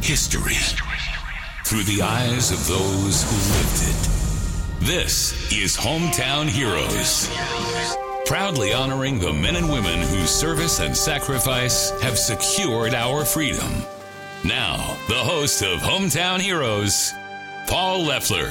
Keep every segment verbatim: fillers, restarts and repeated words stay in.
History through the eyes of those who lived it. This is Hometown Heroes, proudly honoring the men and women whose service and sacrifice have secured our freedom. Now, the host of Hometown Heroes, Paul Leffler.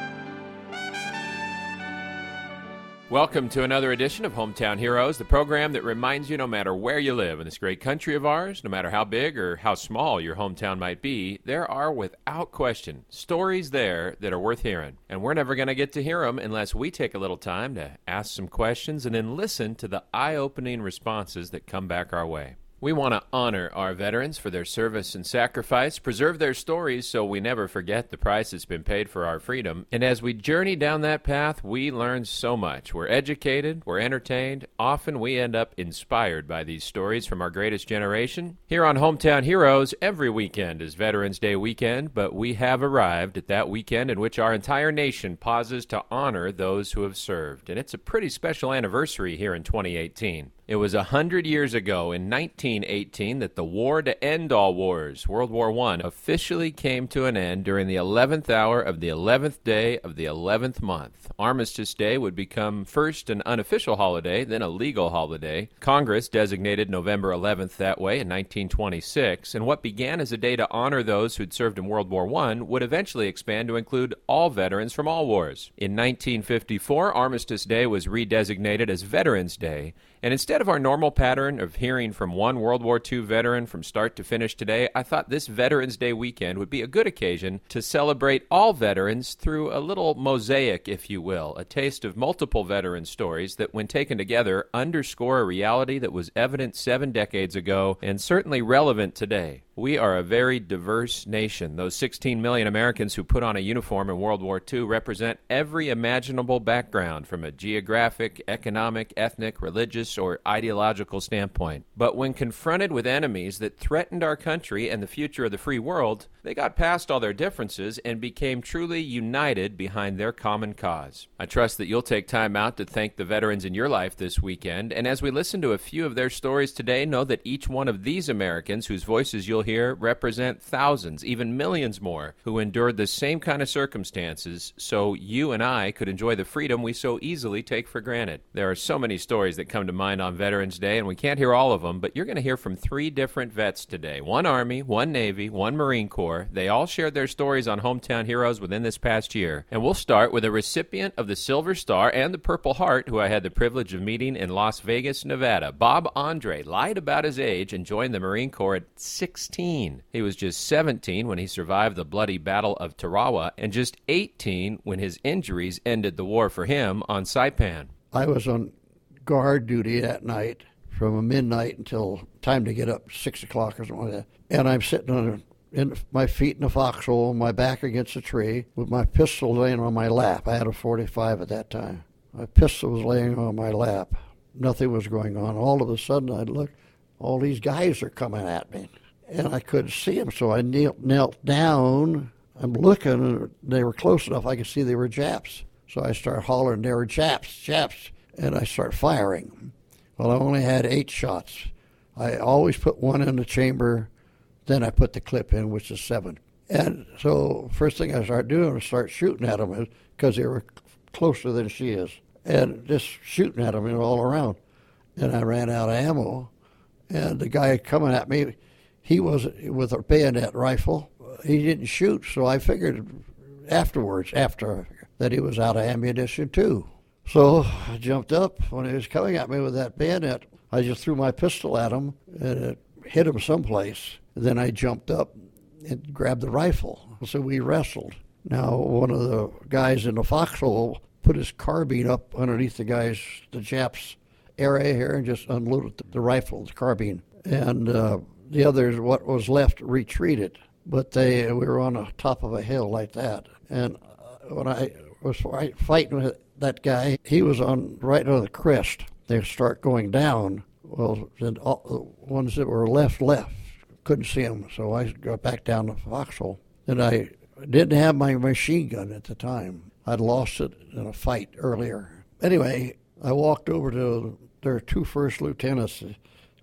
Welcome to another edition of Hometown Heroes, the program that reminds you no matter where you live in this great country of ours, no matter how big or how small your hometown might be, there are, without question, stories there that are worth hearing. And we're never going to get to hear them unless we take a little time to ask some questions and then listen to the eye-opening responses that come back our way. We want to honor our veterans for their service and sacrifice, preserve their stories so we never forget the price that's been paid for our freedom. And as we journey down that path, we learn so much. We're educated, we're entertained. Often we end up inspired by these stories from our greatest generation. Here on Hometown Heroes, every weekend is Veterans Day weekend, but we have arrived at that weekend in which our entire nation pauses to honor those who have served. And it's a pretty special anniversary here in twenty eighteen. It was a hundred years ago in nineteen eighteen that the war to end all wars, World War One, officially came to an end during the eleventh hour of the eleventh day of the eleventh month. Armistice Day would become first an unofficial holiday, then a legal holiday. Congress designated November eleventh that way in nineteen twenty-six, and what began as a day to honor those who'd served in World War One would eventually expand to include all veterans from all wars. In nineteen fifty-four, Armistice Day was redesignated as Veterans Day, and instead of our normal pattern of hearing from one World War Two veteran from start to finish today, I thought this Veterans Day weekend would be a good occasion to celebrate all veterans through a little mosaic, if you will, a taste of multiple veteran stories that, when taken together, underscore a reality that was evident seven decades ago and certainly relevant today. We are a very diverse nation. Those sixteen million Americans who put on a uniform in World War Two represent every imaginable background from a geographic, economic, ethnic, religious, or ideological standpoint. But when confronted with enemies that threatened our country and the future of the free world, they got past all their differences and became truly united behind their common cause. I trust that you'll take time out to thank the veterans in your life this weekend, and as we listen to a few of their stories today, know that each one of these Americans whose voices you'll here represent thousands, even millions more, who endured the same kind of circumstances so you and I could enjoy the freedom we so easily take for granted. There are so many stories that come to mind on Veterans Day, and we can't hear all of them, but you're going to hear from three different vets today. One Army, one Navy, one Marine Corps. They all shared their stories on Hometown Heroes within this past year. And we'll start with a recipient of the Silver Star and the Purple Heart who I had the privilege of meeting in Las Vegas, Nevada. Bob Andre lied about his age and joined the Marine Corps at sixteen. He was just seventeen when he survived the bloody Battle of Tarawa, and just eighteen when his injuries ended the war for him on Saipan. I was on guard duty that night from midnight until time to get up, six o'clock or something like that. And I'm sitting on a, in my feet in a foxhole, my back against a tree, with my pistol laying on my lap. I had a forty-five at that time. My pistol was laying on my lap. Nothing was going on. All of a sudden, I looked, all these guys are coming at me. And I couldn't see them, so I knelt, knelt down. I'm looking, and they were close enough I could see they were Japs. So I start hollering, they were Japs, Japs, and I start firing. Well, I only had eight shots. I always put one in the chamber, then I put the clip in, which is seven. And so first thing I start doing is start shooting at them because they were closer than she is, and just shooting at them all around. And I ran out of ammo, and the guy coming at me, he was with a bayonet rifle. He didn't shoot, so I figured afterwards, after that he was out of ammunition too. So I jumped up. When he was coming at me with that bayonet, I just threw my pistol at him, and it hit him someplace. Then I jumped up and grabbed the rifle. So we wrestled. Now, one of the guys in the foxhole put his carbine up underneath the guy's, the Jap's area here, and just unloaded the, the rifle, the carbine. And uh, the others, what was left, retreated. But they we were on the top of a hill like that. And when I was fighting with that guy, he was on right on the crest. They start going down. Well, then all the ones that were left, left. Couldn't see them, so I got back down the foxhole. And I didn't have my machine gun at the time. I'd lost it in a fight earlier. Anyway, I walked over to their two first lieutenants.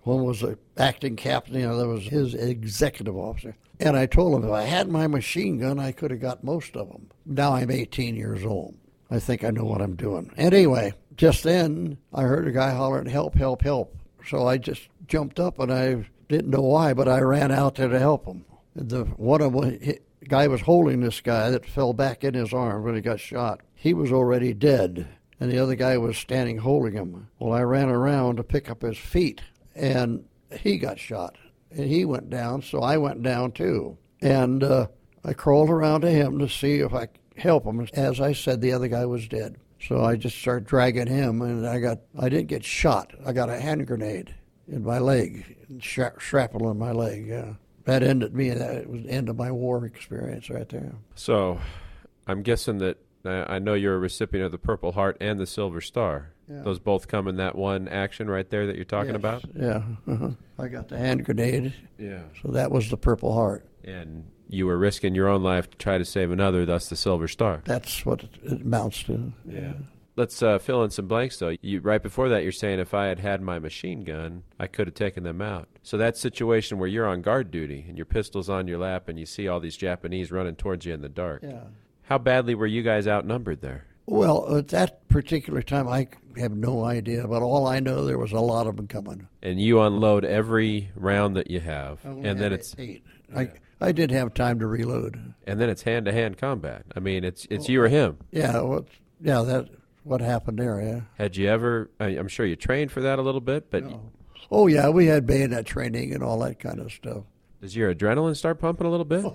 One was the acting captain, the other was his executive officer. And I told him if I had my machine gun, I could have got most of them. Now I'm eighteen years old. I think I know what I'm doing. And anyway, just then I heard a guy hollering, help, help, help. So I just jumped up, and I didn't know why, but I ran out there to help him. The one of the guy was holding this guy that fell back in his arm when he got shot. He was already dead, and the other guy was standing holding him. Well, I ran around to pick up his feet, and he got shot. And he went down, so I went down too. And uh, I crawled around to him to see if I could help him. As I said, the other guy was dead. So I just started dragging him, and I got I didn't get shot. I got a hand grenade in my leg, shrap- shrapnel in my leg. Yeah. That ended me. That was the end of my war experience right there. So I'm guessing that uh, I know you're a recipient of the Purple Heart and the Silver Star. Yeah. Those both come in that one action right there that you're talking yes. about? Yeah. Uh-huh. I got the hand grenade. Yeah. So that was the Purple Heart. And you were risking your own life to try to save another, thus the Silver Star. That's what it amounts to. Yeah. yeah. Let's uh, fill in some blanks, though. You, right before that, you're saying if I had had my machine gun, I could have taken them out. So that situation where you're on guard duty and your pistol's on your lap and you see all these Japanese running towards you in the dark. Yeah. How badly were you guys outnumbered there? Well, at that particular time, I have no idea, but all I know, there was a lot of them coming. And you unload every round that you have, and then it's eight. Yeah. I I did have time to reload. And then it's hand-to-hand combat. I mean, it's it's oh, you or him. Yeah, well, yeah, that what happened there. Yeah. Had you ever? I, I'm sure you trained for that a little bit, but no. Oh yeah, we had bayonet training and all that kind of stuff. Does your adrenaline start pumping a little bit?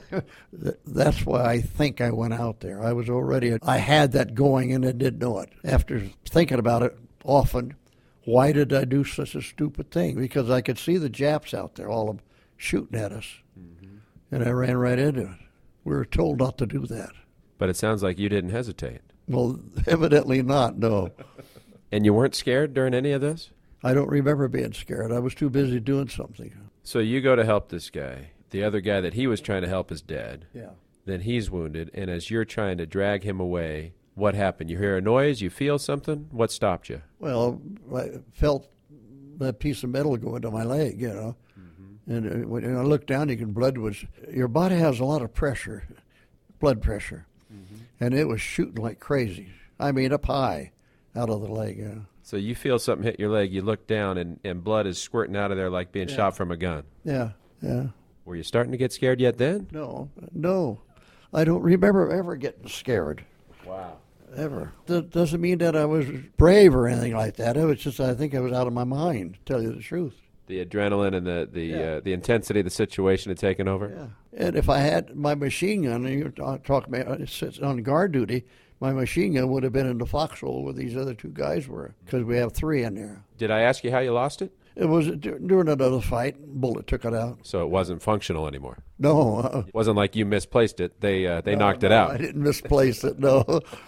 That's why I think I went out there. I was already, I had that going and I didn't know it. After thinking about it often, why did I do such a stupid thing? Because I could see the Japs out there, all of them shooting at us. Mm-hmm. And I ran right into it. We were told not to do that. But it sounds like you didn't hesitate. Well, evidently not, no. And you weren't scared during any of this? I don't remember being scared. I was too busy doing something. So you go to help this guy. The other guy that he was trying to help is dead. Yeah. Then he's wounded, and as you're trying to drag him away, what happened? You hear a noise? You feel something? What stopped you? Well, I felt that piece of metal go into my leg, you know. Mm-hmm. And when I looked down, you can blood was, your body has a lot of pressure, blood pressure. Mm-hmm. And it was shooting like crazy. I mean, up high out of the leg, yeah. So you feel something hit your leg, you look down, and, and blood is squirting out of there like being yeah. shot from a gun. Yeah, yeah. Were you starting to get scared yet then? No, no. I don't remember ever getting scared. Wow. Ever. That doesn't mean that I was brave or anything like that. It was just I think I was out of my mind, to tell you the truth. The adrenaline and the the, yeah. uh, the intensity of the situation had taken over? Yeah. And if I had my machine gun, and you're talking about it on guard duty, my machine gun would have been in the foxhole where these other two guys were, because we have three in there. Did I ask you how you lost it? It was during another fight. Bullet took it out. So it wasn't functional anymore? No. Uh, it wasn't like you misplaced it. They uh, they no, knocked no, it out. I didn't misplace it, no.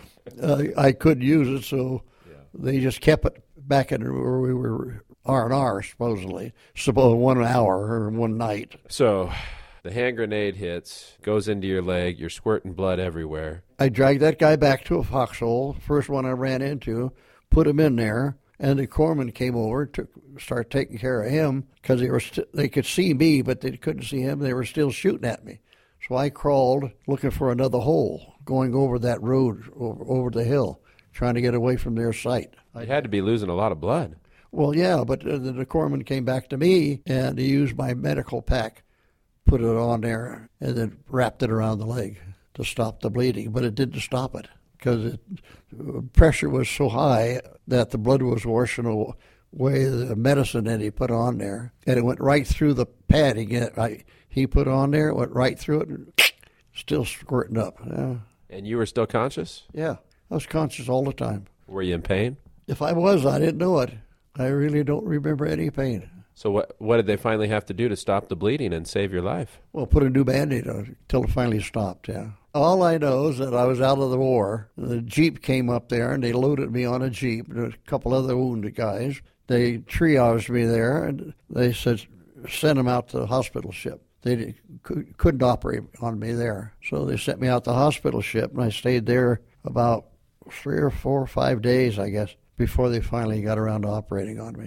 uh, I couldn't use it, so yeah. They just kept it back in where we were R and R, supposedly. Suppose one hour or one night. So the hand grenade hits, goes into your leg, you're squirting blood everywhere. I dragged that guy back to a foxhole, first one I ran into, put him in there, and the corpsman came over, took, started taking care of him, because they were st- they could see me, but they couldn't see him. They were still shooting at me. So I crawled, looking for another hole, going over that road, over, over the hill, trying to get away from their sight. You had to be losing a lot of blood. Well, yeah, but uh, the, the corpsman came back to me, and he used my medical pack, put it on there, and then wrapped it around the leg to stop the bleeding. But it didn't stop it, because it, pressure was so high that the blood was washing away the medicine that he put on there, and it went right through the padding that I, he put on there. It went right through it, and still squirting up. Yeah. And you were still conscious? Yeah, I was conscious all the time. Were you in pain? If I was, I didn't know it. I really don't remember any pain. So what what did they finally have to do to stop the bleeding and save your life? Well, put a new Band-Aid on it until it finally stopped, yeah. All I know is that I was out of the war. The Jeep came up there, and they loaded me on a Jeep. There was a couple other wounded guys. They triaged me there, and they said, send them out to the hospital ship. They couldn't operate on me there. So they sent me out to the hospital ship, and I stayed there about three or four or five days, I guess, before they finally got around to operating on me.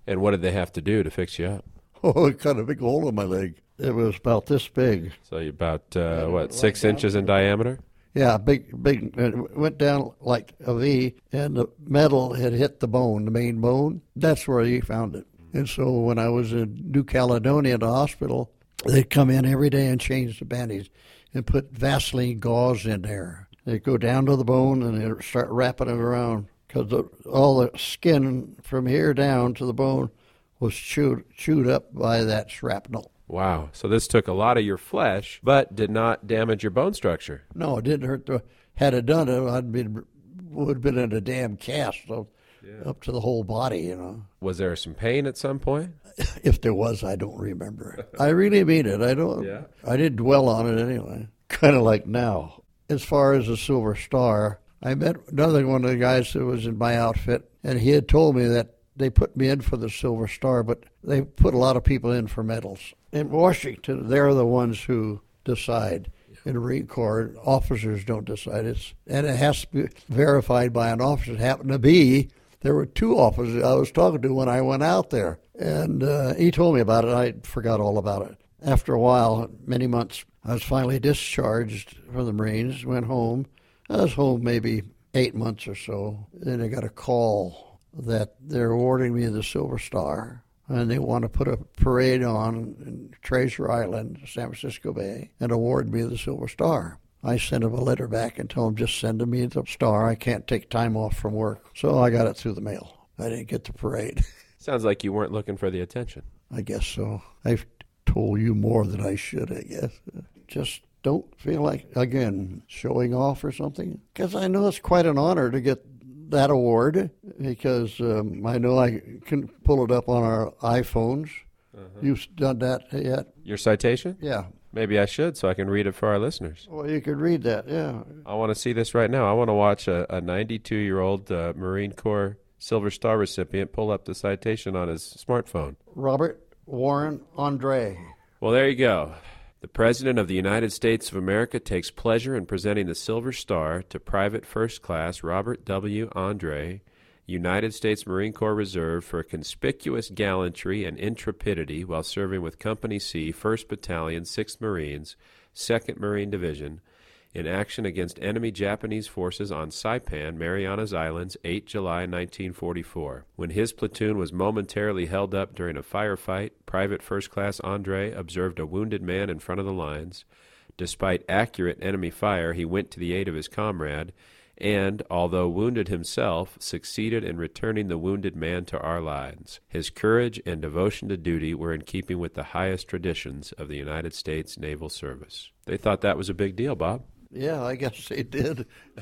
And what did they have to do to fix you up? Oh, it cut a big hole in my leg. It was about this big. So you're about, uh, what, six inches in diameter? Yeah, big, big. It went down like a V, and the metal had hit the bone, the main bone. That's where he found it. And so when I was in New Caledonia at the hospital, they'd come in every day and change the bandage and put Vaseline gauze in there. They'd go down to the bone and they'd start wrapping it around because all the skin from here down to the bone was chewed, chewed up by that shrapnel. Wow. So this took a lot of your flesh, but did not damage your bone structure. No, it didn't hurt. The, had it done it, I'd been would have been in a damn cast so, yeah. up to the whole body, you know. Was there some pain at some point? If there was, I don't remember. I really mean it. I don't. Yeah. I didn't dwell on it anyway. Kind of like now. As far as the Silver Star, I met another one of the guys that was in my outfit, and he had told me that they put me in for the Silver Star, but they put a lot of people in for medals. In Washington, they're the ones who decide. In the Marine Corps, officers don't decide. It's, and it has to be verified by an officer. It happened to be, there were two officers I was talking to when I went out there. And uh, he told me about it. I forgot all about it. After a while, many months, I was finally discharged from the Marines, went home. I was home maybe eight months or so. Then I got a call that they're awarding me the Silver Star. And they want to put a parade on in Treasure Island, San Francisco Bay, and award me the Silver Star. I sent them a letter back and told them just send me the star. I can't take time off from work. So I got it through the mail. I didn't get the parade. Sounds like you weren't looking for the attention. I guess so. I've told you more than I should, I guess. Just don't feel like, again, showing off or something. Because I know it's quite an honor to get that award, because um, I know I can pull it up on our iPhones. Uh-huh. You've done that yet? Your citation? Yeah. Maybe I should so I can read it for our listeners. Well, you could read that, yeah. I want to see this right now. I want to watch a ninety-two-year-old uh, Marine Corps Silver Star recipient pull up the citation on his smartphone. Robert Warren Andre. Well, there you go. The President of the United States of America takes pleasure in presenting the Silver Star to Private First Class Robert W. Andre, United States Marine Corps Reserve, for conspicuous gallantry and intrepidity while serving with Company C, first Battalion, sixth Marines, second Marine Division, in action against enemy Japanese forces on Saipan, Marianas Islands, the eighth of July, nineteen forty-four. When his platoon was momentarily held up during a firefight, Private First Class Andre observed a wounded man in front of the lines. Despite accurate enemy fire, he went to the aid of his comrade and, although wounded himself, succeeded in returning the wounded man to our lines. His courage and devotion to duty were in keeping with the highest traditions of the United States Naval Service. They thought that was a big deal, Bob. Yeah, I guess they did.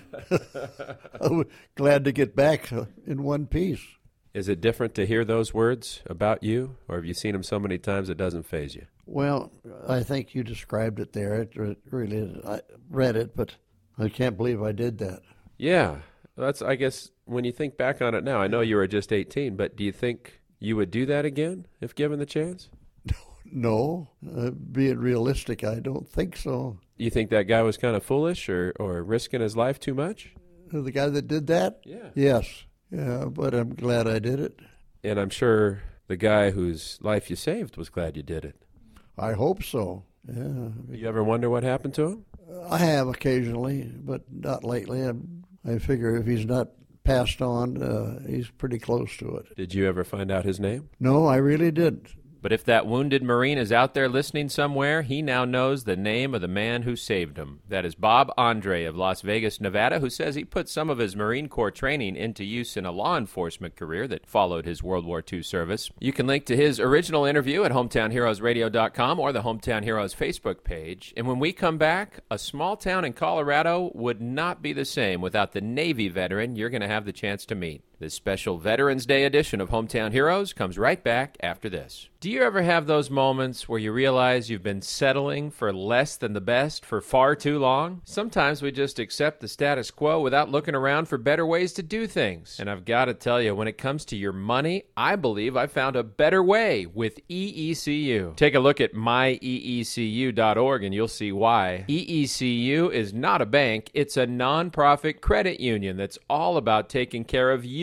I'm glad to get back in one piece. Is it different to hear those words about you, or have you seen them so many times it doesn't faze you? Well, I think you described it there. It really is. I read it, but I can't believe I did that. Yeah, that's, I guess, when you think back on it now, I know you were just eighteen, but do you think you would do that again if given the chance? No, uh, being realistic, I don't think so. You think that guy was kind of foolish or, or risking his life too much? The guy that did that? Yeah. Yes. Yeah, but I'm glad I did it. And I'm sure the guy whose life you saved was glad you did it. I hope so, yeah. You ever wonder what happened to him? I have occasionally, but not lately. I, I figure if he's not passed on, uh, he's pretty close to it. Did you ever find out his name? No, I really didn't. But if that wounded Marine is out there listening somewhere, he now knows the name of the man who saved him. That is Bob Andre of Las Vegas, Nevada, who says he put some of his Marine Corps training into use in a law enforcement career that followed his World War Two service. You can link to his original interview at hometown heroes radio dot com or the Hometown Heroes Facebook page. And when we come back, a small town in Colorado would not be the same without the Navy veteran you're going to have the chance to meet. This special Veterans Day edition of Hometown Heroes comes right back after this. Do you ever have those moments where you realize you've been settling for less than the best for far too long? Sometimes we just accept the status quo without looking around for better ways to do things. And I've got to tell you, when it comes to your money, I believe I found a better way with E E C U. Take a look at my e e c u dot org and you'll see why. E E C U is not a bank, it's a nonprofit credit union that's all about taking care of you.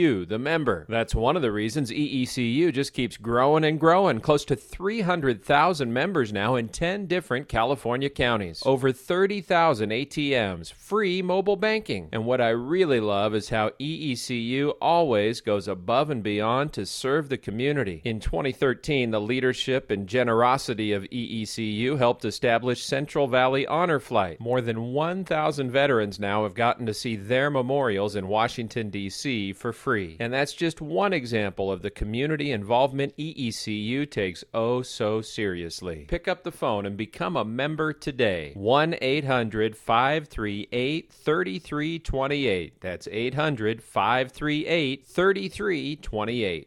you, the member. That's one of the reasons E E C U just keeps growing and growing. Close to three hundred thousand members now in ten different California counties. Over thirty thousand A T Ms, free mobile banking. And what I really love is how E E C U always goes above and beyond to serve the community. In twenty thirteen, the leadership and generosity of E E C U helped establish Central Valley Honor Flight. More than one thousand veterans now have gotten to see their memorials in Washington, D C for free. And that's just one example of the community involvement E E C U takes oh so seriously. Pick up the phone and become a member today. one eight hundred five three eight three three two eight. That's eight hundred five three eight three three two eight.